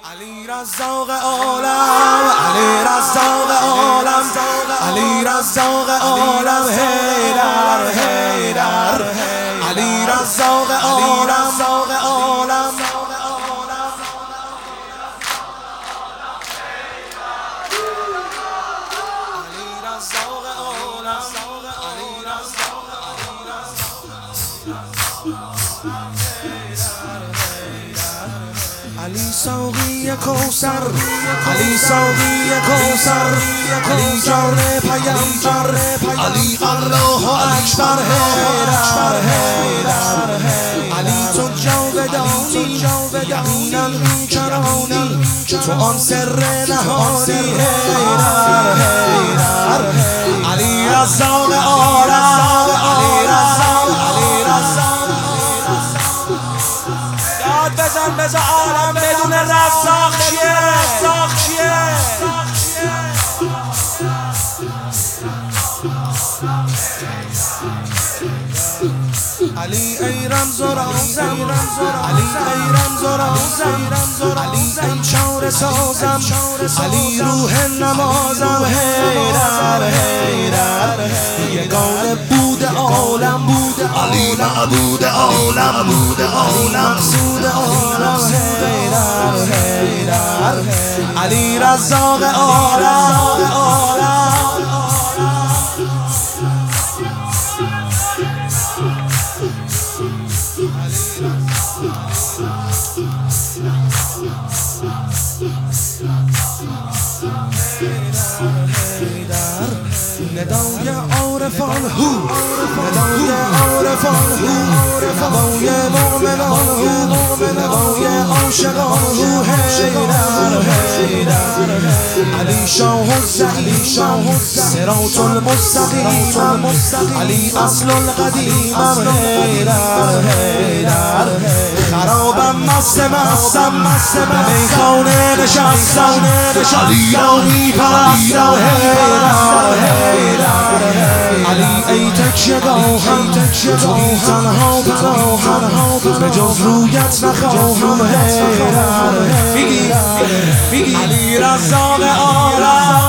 علی رزاق عالم، علی رزاق عالم، علی رزاق عالم، حیدر حیدر، علی رزاق عالم، عالم، علی ساقی کوثر، علی ساقی کوثر، علی جان پیامبر، علی الله اکبر، حیدر حیدر، علی تو جاودانی، یقینا بیکرانی، تو آن سر نهانی، حیدر حیدر، علی رزاق عالم، علی رزاق، علی رزاق. بزن بزن عالم بدون رزاق چیه؟ رزاق چیه؟ علی ای رمز و رازم، علی ای رمز و رازم، علی ای چاره سازم، علی روح نمازم، حیدر حیدر، یگانه بود عالم، علی معبود عالم، علی مقصود عالم، حیدر حیدر، علی رزاق عالم، ندای عارفان هو، ندای عارفان هو، نوای مؤمنان هو، نوای عاشقان هو، حیدر حیدر، علی شاه الزعیم، صراط المستقیم، علی اصل القدیم، حیدر حیدر، خرابم مستم، به میخانه نشستم، علی را میپرستم، حیدر حیدر، علی ای تکیه‌گاهم، تویی تنها پناهم، به جز رویت نخواهم، حیدر، میگی علی رزاق عالم.